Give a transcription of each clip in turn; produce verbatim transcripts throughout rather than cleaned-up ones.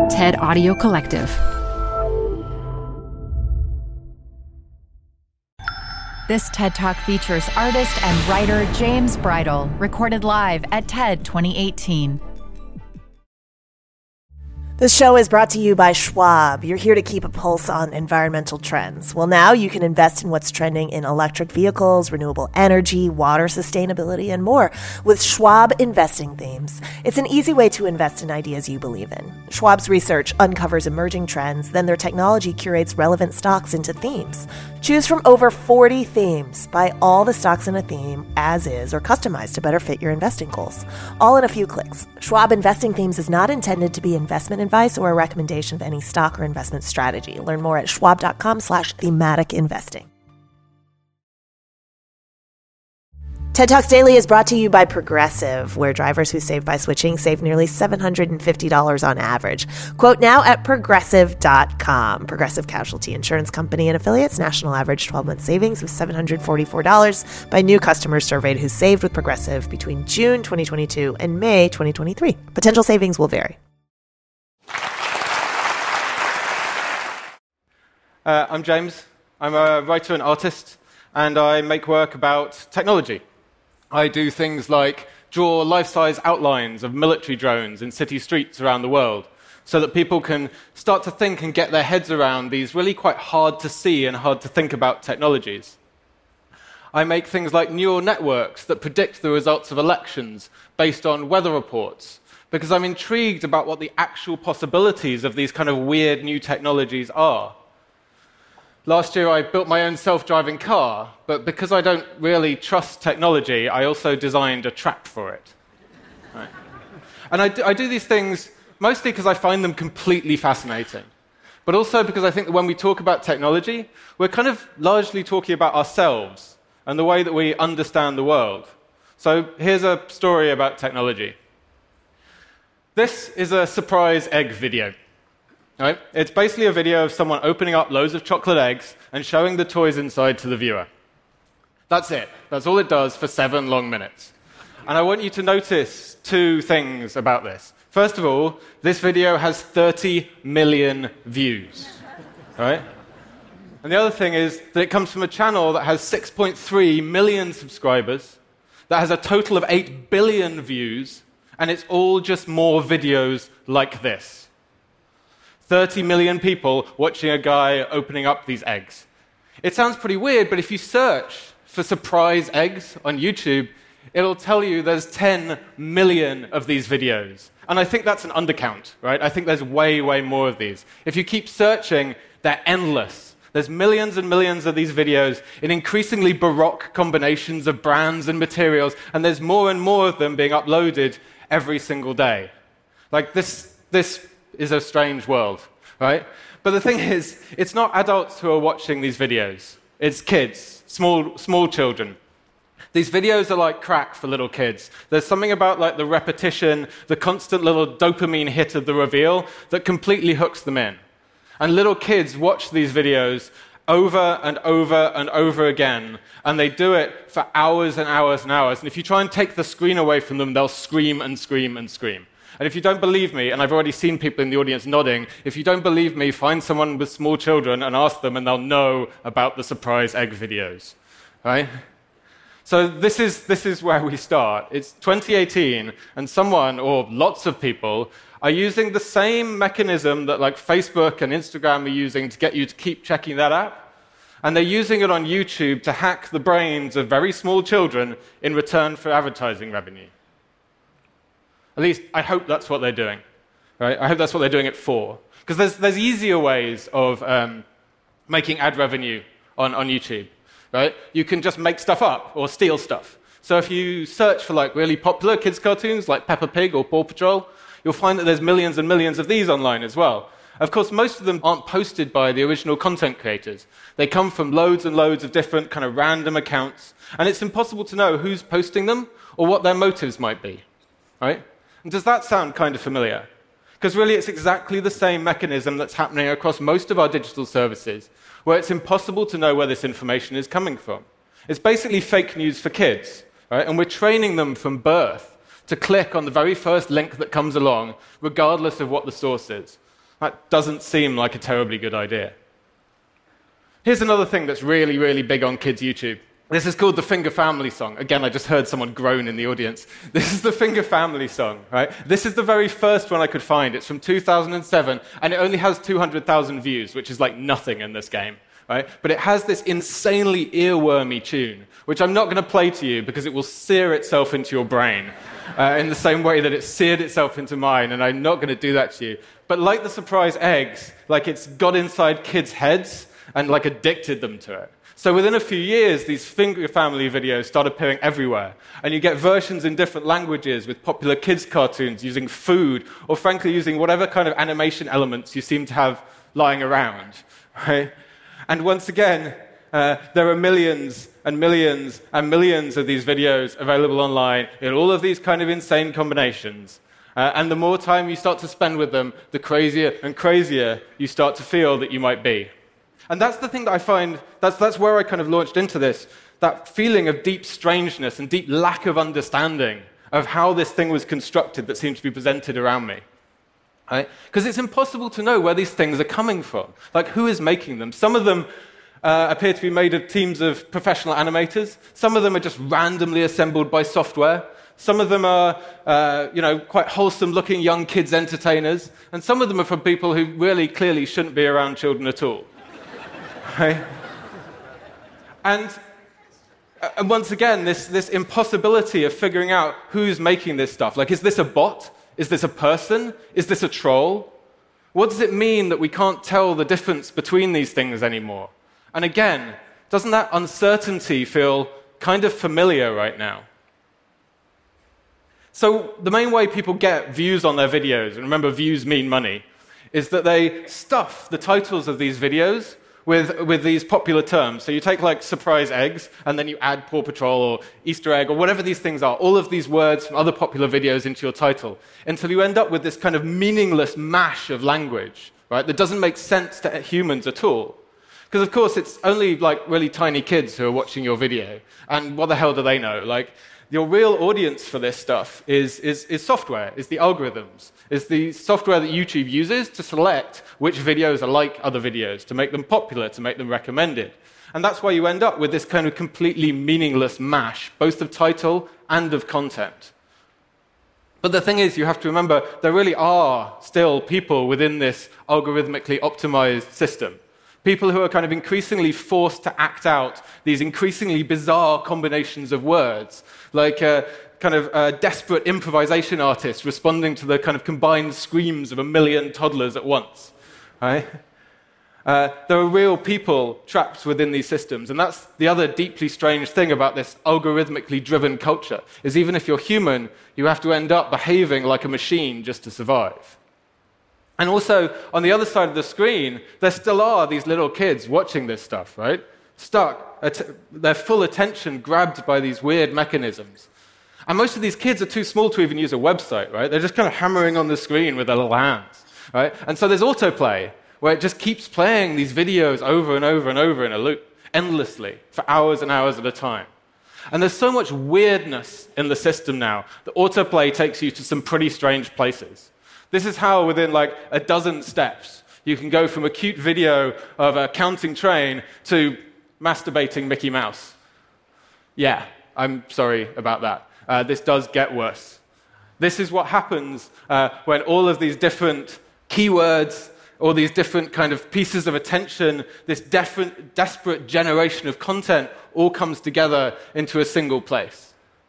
TED Audio Collective. This TED Talk features artist and writer James Bridle, recorded live at TED twenty eighteen. This show is brought to you by Schwab. You're here to keep a pulse on environmental trends. Well, now you can invest in what's trending in electric vehicles, renewable energy, water sustainability, and more with Schwab Investing Themes. It's an easy way to invest in ideas you believe in. Schwab's research uncovers emerging trends, then their technology curates relevant stocks into themes. Choose from over forty themes. Buy all the stocks in a theme as is or customized to better fit your investing goals. All in a few clicks. Schwab Investing Themes is not intended to be investment advice or a recommendation of any stock or investment strategy. Learn more at schwab.com slash thematic investing. TED Talks Daily is brought to you by Progressive, where drivers who save by switching save nearly seven hundred fifty dollars on average. Quote now at progressive dot com. Progressive Casualty Insurance Company and affiliates. National average twelve-month savings of seven hundred forty-four dollars by new customers surveyed who saved with Progressive between June twenty twenty-two and May twenty twenty-three. Potential savings will vary. Uh, I'm James. I'm a writer and artist, and I make work about technology. I do things like draw life-size outlines of military drones in city streets around the world so that people can start to think and get their heads around these really quite hard to see and hard to think about technologies. I make things like neural networks that predict the results of elections based on weather reports because I'm intrigued about what the actual possibilities of these kind of weird new technologies are. Last year, I built my own self-driving car, but because I don't really trust technology, I also designed a trap for it. Right. And I do, I do these things mostly because I find them completely fascinating, but also because I think that when we talk about technology, we're kind of largely talking about ourselves and the way that we understand the world. So here's a story about technology. This is a surprise egg video. Right? It's basically a video of someone opening up loads of chocolate eggs and showing the toys inside to the viewer. That's it. That's all it does for seven long minutes. And I want you to notice two things about this. First of all, this video has thirty million views. Right? And the other thing is that it comes from a channel that has six point three million subscribers, that has a total of eight billion views, and it's all just more videos like this. thirty million people watching a guy opening up these eggs. It sounds pretty weird, but if you search for surprise eggs on YouTube, it'll tell you there's ten million of these videos. And I think that's an undercount, right? I think there's way, way more of these. If you keep searching, they're endless. There's millions and millions of these videos in increasingly baroque combinations of brands and materials, and there's more and more of them being uploaded every single day. Like this, this is a strange world, right? But the thing is, it's not adults who are watching these videos. It's kids, small, small children. These videos are like crack for little kids. There's something about like the repetition, the constant little dopamine hit of the reveal that completely hooks them in. And little kids watch these videos over and over and over again, and they do it for hours and hours and hours. And if you try and take the screen away from them, they'll scream and scream and scream. And if you don't believe me, and I've already seen people in the audience nodding, if you don't believe me, find someone with small children and ask them, and they'll know about the surprise egg videos, right? So this is, this is where we start. It's twenty eighteen, and someone, or lots of people, are using the same mechanism that like Facebook and Instagram are using to get you to keep checking that app, and they're using it on YouTube to hack the brains of very small children in return for advertising revenue. At least, I hope that's what they're doing. Right? I hope that's what they're doing it for. Because there's, there's easier ways of um, making ad revenue on, on YouTube. Right? You can just make stuff up or steal stuff. So if you search for like really popular kids' cartoons like Peppa Pig or Paw Patrol, you'll find that there's millions and millions of these online as well. Of course, most of them aren't posted by the original content creators. They come from loads and loads of different kind of random accounts, and it's impossible to know who's posting them or what their motives might be. Right? And does that sound kind of familiar? Because really it's exactly the same mechanism that's happening across most of our digital services, where it's impossible to know where this information is coming from. It's basically fake news for kids, right? And we're training them from birth to click on the very first link that comes along, regardless of what the source is. That doesn't seem like a terribly good idea. Here's another thing that's really, really big on kids' YouTube. This is called the Finger Family Song. Again, I just heard someone groan in the audience. This is the Finger Family Song, right? This is the very first one I could find. It's from two thousand seven, and it only has two hundred thousand views, which is like nothing in this game, right? But it has this insanely earwormy tune, which I'm not going to play to you because it will sear itself into your brain uh, in the same way that it seared itself into mine, and I'm not going to do that to you. But like the surprise eggs, like it's got inside kids' heads and like addicted them to it. So within a few years, these Finger Family videos start appearing everywhere. And you get versions in different languages with popular kids' cartoons using food, or frankly using whatever kind of animation elements you seem to have lying around. Right? And once again, uh, there are millions and millions and millions of these videos available online in all of these kind of insane combinations. Uh, and the more time you start to spend with them, the crazier and crazier you start to feel that you might be. And that's the thing that I find, that's, that's where I kind of launched into this, that feeling of deep strangeness and deep lack of understanding of how this thing was constructed that seems to be presented around me. Right? Because it's impossible to know where these things are coming from. Like, who is making them? Some of them uh, appear to be made of teams of professional animators. Some of them are just randomly assembled by software. Some of them are, uh, you know, quite wholesome-looking young kids entertainers. And some of them are from people who really clearly shouldn't be around children at all. Right? And, uh, and once again, this, this impossibility of figuring out who's making this stuff. Like, is this a bot? Is this a person? Is this a troll? What does it mean that we can't tell the difference between these things anymore? And again, doesn't that uncertainty feel kind of familiar right now? So the main way people get views on their videos, and remember, views mean money, is that they stuff the titles of these videos with, with these popular terms. So you take like surprise eggs, and then you add Paw Patrol or Easter egg or whatever these things are, all of these words from other popular videos into your title, until you end up with this kind of meaningless mash of language, right, that doesn't make sense to humans at all. Because, of course, it's only like really tiny kids who are watching your video, and what the hell do they know? Like, your real audience for this stuff is, is, is software, is the algorithms, is the software that YouTube uses to select which videos are like other videos, to make them popular, to make them recommended. And that's why you end up with this kind of completely meaningless mash, both of title and of content. But the thing is, you have to remember, there really are still people within this algorithmically optimized system. People who are kind of increasingly forced to act out these increasingly bizarre combinations of words, like a kind of a desperate improvisation artist responding to the kind of combined screams of a million toddlers at once. Right? Uh, there are real people trapped within these systems, and that's the other deeply strange thing about this algorithmically driven culture, is even if you're human, you have to end up behaving like a machine just to survive. And also, on the other side of the screen, there still are these little kids watching this stuff, right? Stuck, at their full attention grabbed by these weird mechanisms. And most of these kids are too small to even use a website, right? They're just kind of hammering on the screen with their little hands, right? And so there's autoplay, where it just keeps playing these videos over and over and over in a loop, endlessly, for hours and hours at a time. And there's so much weirdness in the system now that autoplay takes you to some pretty strange places. This is how, within like a dozen steps, you can go from a cute video of a counting train to masturbating Mickey Mouse. Yeah, I'm sorry about that. Uh, this does get worse. This is what happens uh, when all of these different keywords, all these different kind of pieces of attention, this different, desperate generation of content all comes together into a single place.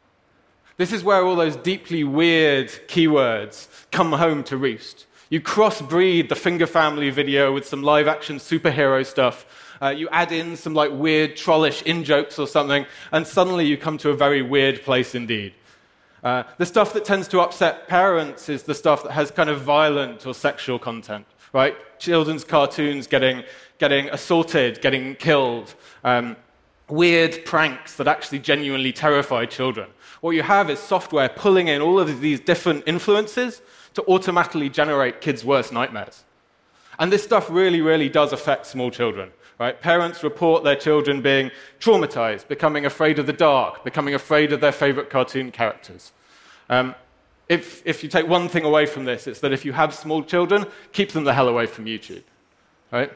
This is where all those deeply weird keywords come home to roost. You crossbreed the Finger Family video with some live-action superhero stuff. Uh, you add in some like weird trollish in-jokes or something, and suddenly you come to a very weird place indeed. Uh, the stuff that tends to upset parents is the stuff that has kind of violent or sexual content, right? Children's cartoons getting, getting assaulted, getting killed, um, weird pranks that actually genuinely terrify children. What you have is software pulling in all of these different influences to automatically generate kids' worst nightmares. And this stuff really, really does affect small children. Right? Parents report their children being traumatized, becoming afraid of the dark, becoming afraid of their favorite cartoon characters. Um, if, if you take one thing away from this, it's that if you have small children, keep them the hell away from YouTube, right?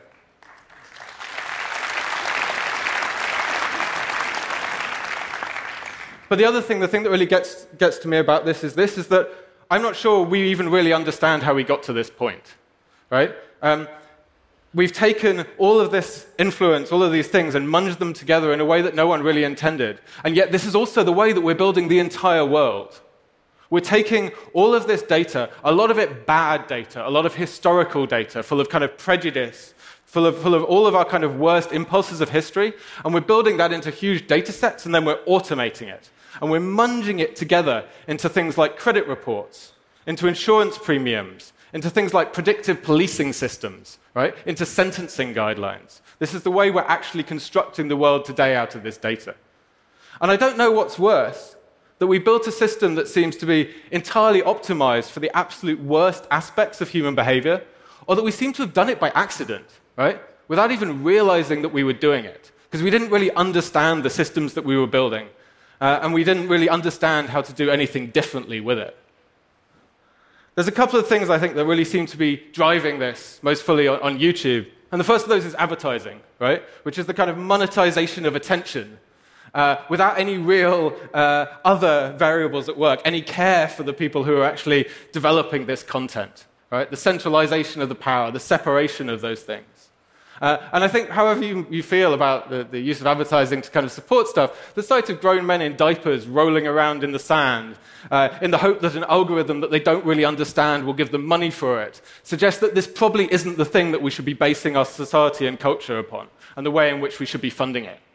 But the other thing, the thing that really gets, gets to me about this is this, is that I'm not sure we even really understand how we got to this point, right? Um, we've taken all of this influence, all of these things, and munged them together in a way that no one really intended. And yet this is also the way that we're building the entire world. We're taking all of this data, a lot of it bad data, a lot of historical data, full of kind of prejudice, full of, full of all of our kind of worst impulses of history, and we're building that into huge data sets, and then we're automating it. And we're munging it together into things like credit reports, into insurance premiums, into things like predictive policing systems, right? Into sentencing guidelines. This is the way we're actually constructing the world today out of this data. And I don't know what's worse, that we built a system that seems to be entirely optimized for the absolute worst aspects of human behavior, or that we seem to have done it by accident, right? Without even realizing that we were doing it, because we didn't really understand the systems that we were building. Uh, and we didn't really understand how to do anything differently with it. There's a couple of things I think that really seem to be driving this most fully on, on YouTube. And the first of those is advertising, right? Which is the kind of monetization of attention uh, without any real uh, other variables at work, any care for the people who are actually developing this content, right? The centralization of the power, the separation of those things. Uh, and I think however you, you feel about the, the use of advertising to kind of support stuff, the sight of grown men in diapers rolling around in the sand uh, in the hope that an algorithm that they don't really understand will give them money for it suggests that this probably isn't the thing that we should be basing our society and culture upon, and the way in which we should be funding it.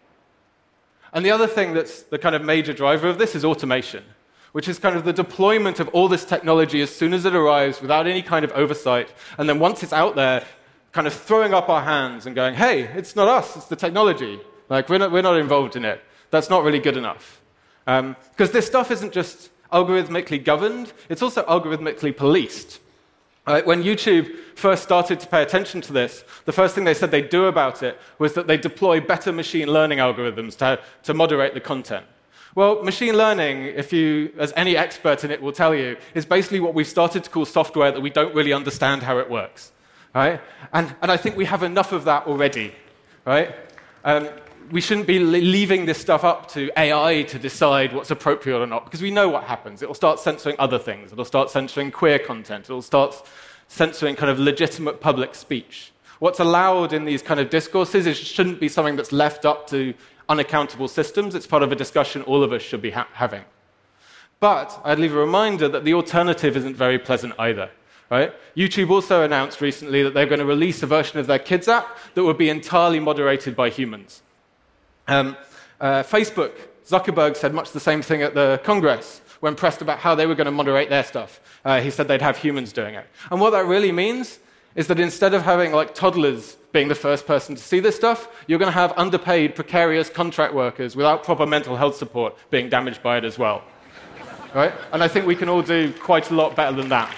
And the other thing that's the kind of major driver of this is automation, which is kind of the deployment of all this technology as soon as it arrives without any kind of oversight, and then once it's out there, kind of throwing up our hands and going, hey, it's not us, it's the technology. Like, we're not, we're not involved in it. That's not really good enough. Um, because this stuff isn't just algorithmically governed, it's also algorithmically policed. Right? When YouTube first started to pay attention to this, the first thing they said they'd do about it was that they'd deploy better machine learning algorithms to, to moderate the content. Well, machine learning, if you, as any expert in it will tell you, is basically what we've started to call software that we don't really understand how it works. Right? And, and I think we have enough of that already. Right? Um, we shouldn't be leaving this stuff up to A I to decide what's appropriate or not, because we know what happens. It will start censoring other things. It will start censoring queer content. It will start censoring kind of legitimate public speech. What's allowed in these kind of discourses is, shouldn't be something that's left up to unaccountable systems. It's part of a discussion all of us should be ha- having. But I'd leave a reminder that the alternative isn't very pleasant either. Right? YouTube also announced recently that they're going to release a version of their Kids app that would be entirely moderated by humans. Um, uh, Facebook, Zuckerberg said much the same thing at the Congress when pressed about how they were going to moderate their stuff. Uh, he said they'd have humans doing it. And what that really means is that instead of having like toddlers being the first person to see this stuff, you're going to have underpaid, precarious contract workers without proper mental health support being damaged by it as well. Right? And I think we can all do quite a lot better than that.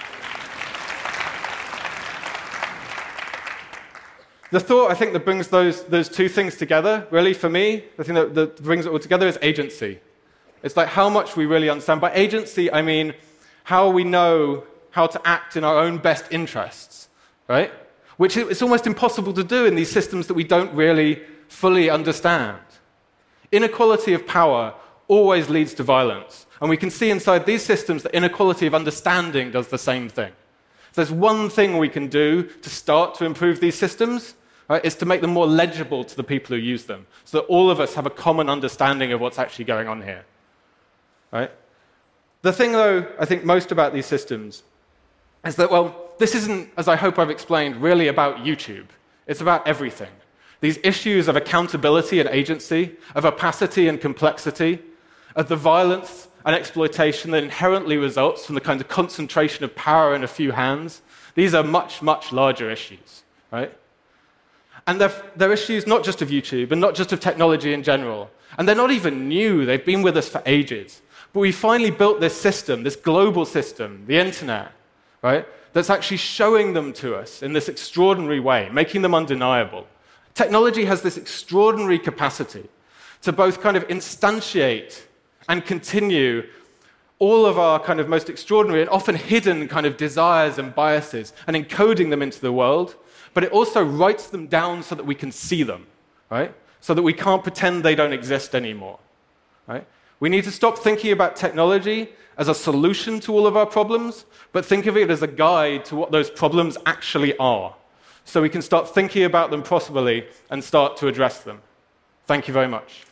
The thought, I think, that brings those, those two things together, really, for me, the thing that, that brings it all together is agency. It's like how much we really understand. By agency, I mean how we know how to act in our own best interests, right? Which it's almost impossible to do in these systems that we don't really fully understand. Inequality of power always leads to violence. And we can see inside these systems that inequality of understanding does the same thing. If there's one thing we can do to start to improve these systems, right, is to make them more legible to the people who use them, so that all of us have a common understanding of what's actually going on here. Right? The thing, though, I think most about these systems is that, well, this isn't, as I hope I've explained, really about YouTube. It's about everything. These issues of accountability and agency, of opacity and complexity, of the violence and exploitation that inherently results from the kind of concentration of power in a few hands, these are much, much larger issues, right? And they're, they're issues not just of YouTube and not just of technology in general. And they're not even new. They've been with us for ages. But we finally built this system, this global system, the internet, right, that's actually showing them to us in this extraordinary way, making them undeniable. Technology has this extraordinary capacity to both kind of instantiate and continue all of our kind of most extraordinary and often hidden kind of desires and biases and encoding them into the world, but it also writes them down so that we can see them, right? So that we can't pretend they don't exist anymore, right? We need to stop thinking about technology as a solution to all of our problems, but think of it as a guide to what those problems actually are, so we can start thinking about them properly and start to address them. Thank you very much.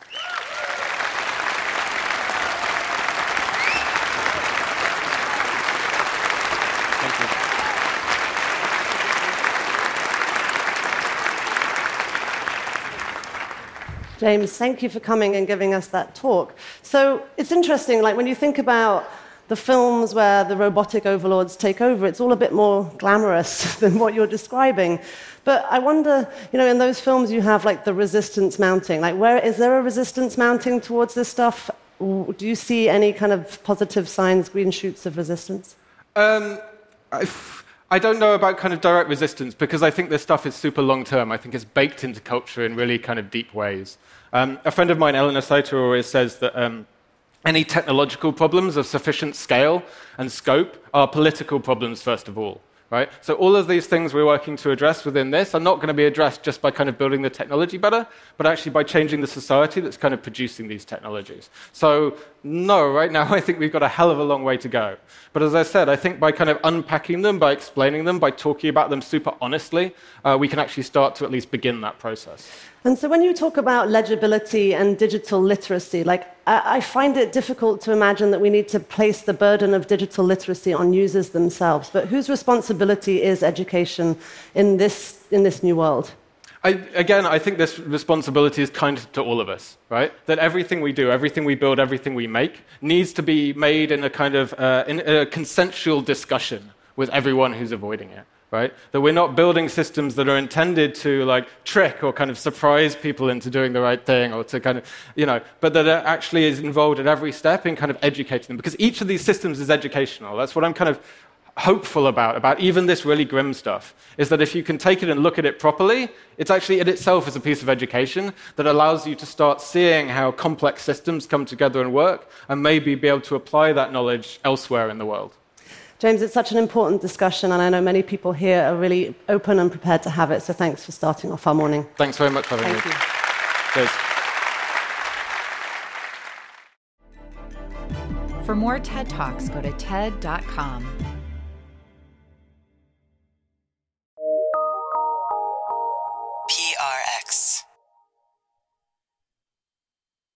James, thank you for coming and giving us that talk. So it's interesting, like when you think about the films where the robotic overlords take over, it's all a bit more glamorous than what you're describing. But I wonder, you know, in those films you have like the resistance mounting. Like, where is there a resistance mounting towards this stuff? Do you see any kind of positive signs, green shoots of resistance? Um, I, I don't know about kind of direct resistance, because I think this stuff is super long-term. I think it's baked into culture in really kind of deep ways. Um, a friend of mine, Eleanor Saiter, always says that um, any technological problems of sufficient scale and scope are political problems, first of all. Right? So all of these things we're working to address within this are not going to be addressed just by kind of building the technology better, but actually by changing the society that's kind of producing these technologies. So no, right now I think we've got a hell of a long way to go. But as I said, I think by kind of unpacking them, by explaining them, by talking about them super honestly, uh, we can actually start to at least begin that process. And so when you talk about legibility and digital literacy, like I, I find it difficult to imagine that we need to place the burden of digital literacy on users themselves. But whose responsibility is education in this, in this new world? I, again, I think this responsibility is kind to all of us, right? That everything we do, everything we build, everything we make needs to be made in a kind of uh, in a consensual discussion with everyone who's avoiding it. Right? That we're not building systems that are intended to like trick or kind of surprise people into doing the right thing, or to kind of, you know, but that it actually is involved at every step in kind of educating them. Because each of these systems is educational. That's what I'm kind of hopeful about, about even this really grim stuff, is that if you can take it and look at it properly, it's actually in itself is a piece of education that allows you to start seeing how complex systems come together and work, and maybe be able to apply that knowledge elsewhere in the world. James, it's such an important discussion, and I know many people here are really open and prepared to have it, so thanks for starting off our morning. Thanks very much for having me. Thank you. Cheers. For more TED Talks, go to T E D dot com.